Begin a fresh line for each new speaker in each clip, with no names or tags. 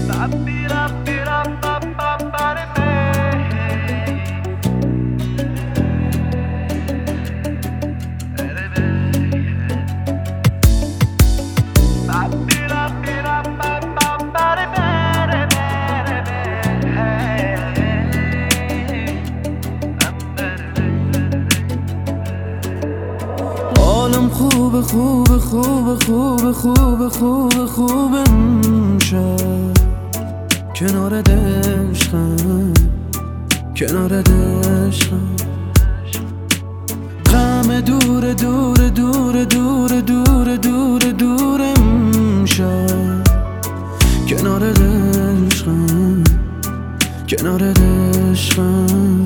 حالم خوبه خوبه خوبه خوبه خوبه خوبه خوبه امشب کنارت عشقم کنارت عشقم غم دور دور دور دور دور دور دور امشب کنارت عشقم کنارت عشقم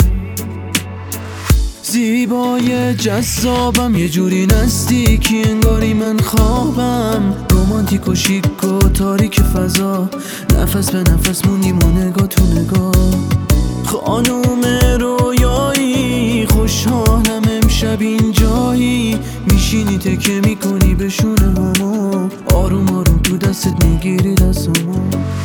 زیبای جذابم یه جوری نزدیکی انگاری من خوابم رومانتیک و شیک و تاریک فضا نفس به نفس موندیم و نگاه تو نگاه خانوم رویایی خوشحالم امشب اینجایی میشینی تکه میکنی به شونه همو آروم آروم تو دستت میگیری دستمو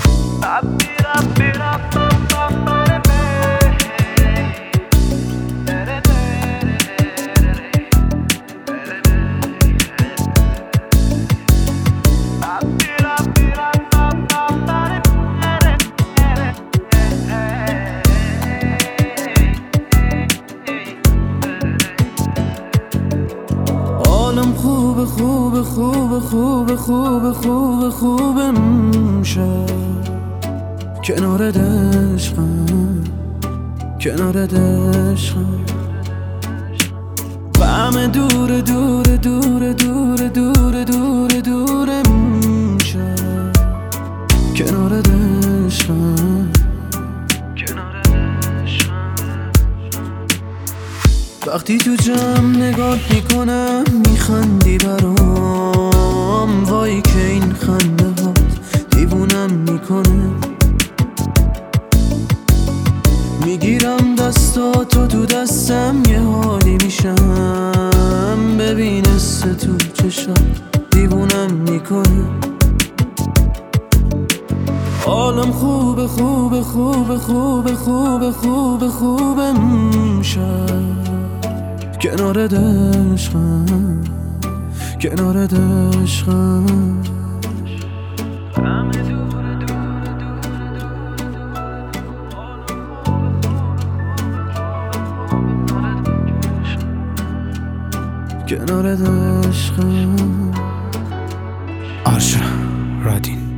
حالم خوبه خوبه خوبه خوبه خوبه خوبه خوبه امشب کنارت عشقم کنارت عشقم غم دور دور دور دور دور دور دور امشب کنارت عشقم کنارت عشقم وقتی تو جمع نگات میکنم میخندی برام وای که این خنده هات دیوونم میکنه میگیرم دستاتو تو دستم یه حالی میشم ببین حس تو چشم دیوونم میکنه حالم خوبه خوبه خوبه خوبه خوبه خوبه خوبه امشب کنارت عشقم کنارت عشقم کنارت عشقم
آرشا رادین